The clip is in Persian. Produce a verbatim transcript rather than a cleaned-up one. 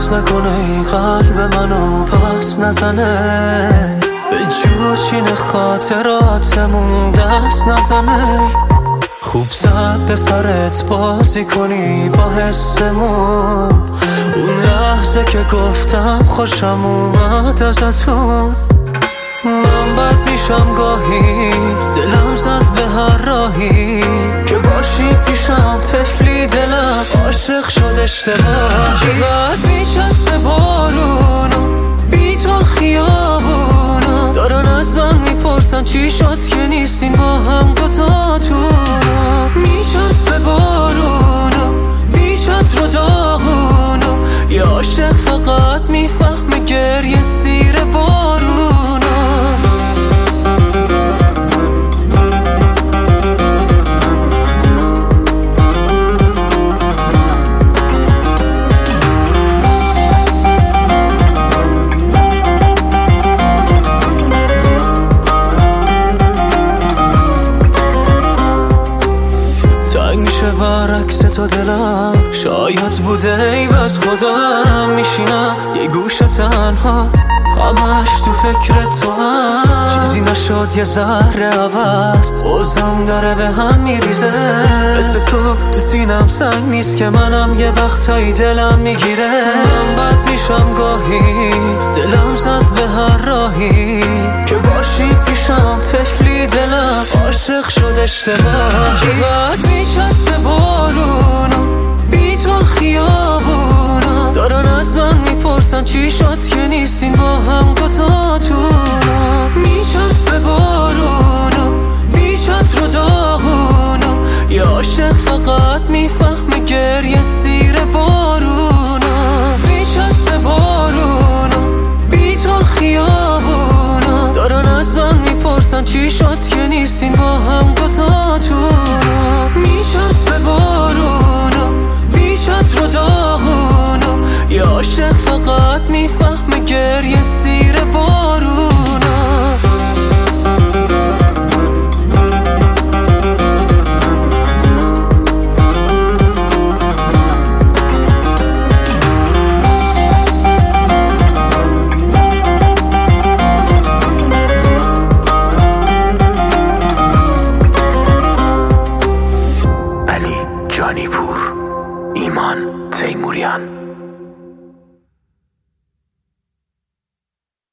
باز نکنه این قلب منو پس نزنه، به جوشین خاطراتمون دست نزنه. خوب زد به سرت بازی کنی با حسمون، اون لحظه که گفتم خوشم اومد ازتون. من بد میشم گاهی، دلم زد به هر راهی که باشی پیشم، طفلی دلم عاشق شد اشتباه. چقدر میچسبه بارونو بی تو خیابونو، دارن از من میپرسن چی شد که نیستین با هم دوتاتونو. میچسبه بارونو بی چتر و داغونو، یه عاشق فقط میفهمه گریه زیر بارونو. میشه برعکس تو دلم، شاید بوده ای بس خودم میشینم یه گوشه تنها، همش تو فکر تو هم. چیزی نشد یه ذره عوض، اوزم داره به هم میریزه. مثل تو تو سینم سنگ نیست که منم یه وقتایی دلم میگیره. من بد میشم گاهی، دلم زد به هر راهی که باشی پیشم، طفلی دلم عاشق شد اشتباه. چقدر میچسبه بارونو بی تو خیابونو، دارن از من میپرسن چی شد که نیستین با هم دوتاتونو. میچسبه بارونو بی چتر و داغونو، یه عاشق فقط میفهمه گریه زیر بارونو. میچسبه بارونو بی تو خیابونو، دارن از من میپرسن چی شد که نیستین با هم